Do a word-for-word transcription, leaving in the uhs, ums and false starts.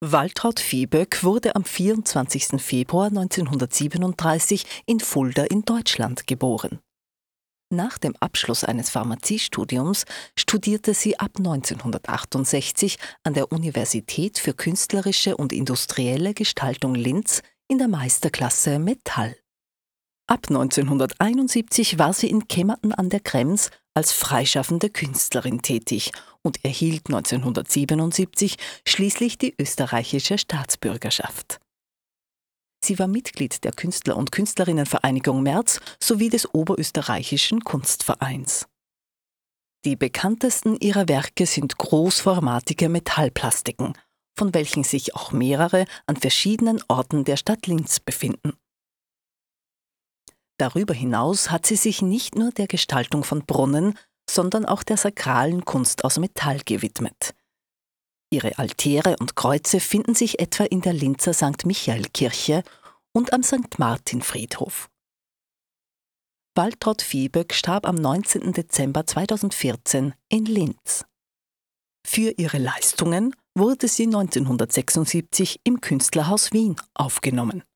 Waltraud Viehböck wurde am vierundzwanzigsten Februar neunzehnhundertsiebenunddreißig in Fulda in Deutschland geboren. Nach dem Abschluss eines Pharmaziestudiums studierte sie ab neunzehnhundertachtundsechzig an der Universität für künstlerische und industrielle Gestaltung Linz in der Meisterklasse Metall. Ab neunzehnhunderteinundsiebzig war sie in Kemmerten an der Krems als freischaffende Künstlerin tätig und erhielt neunzehnhundertsiebenundsiebzig schließlich die österreichische Staatsbürgerschaft. Sie war Mitglied der Künstler- und Künstlerinnenvereinigung März sowie des Oberösterreichischen Kunstvereins. Die bekanntesten ihrer Werke sind großformatige Metallplastiken, von welchen sich auch mehrere an verschiedenen Orten der Stadt Linz befinden. Darüber hinaus hat sie sich nicht nur der Gestaltung von Brunnen, sondern auch der sakralen Kunst aus Metall gewidmet. Ihre Altäre und Kreuze finden sich etwa in der Linzer Sankt Michael-Kirche und am Sankt Martin-Friedhof. Waltraud Viehböck starb am neunzehnten Dezember zweitausendvierzehn in Linz. Für ihre Leistungen wurde sie neunzehnhundertsechsundsiebzig im Künstlerhaus Wien aufgenommen.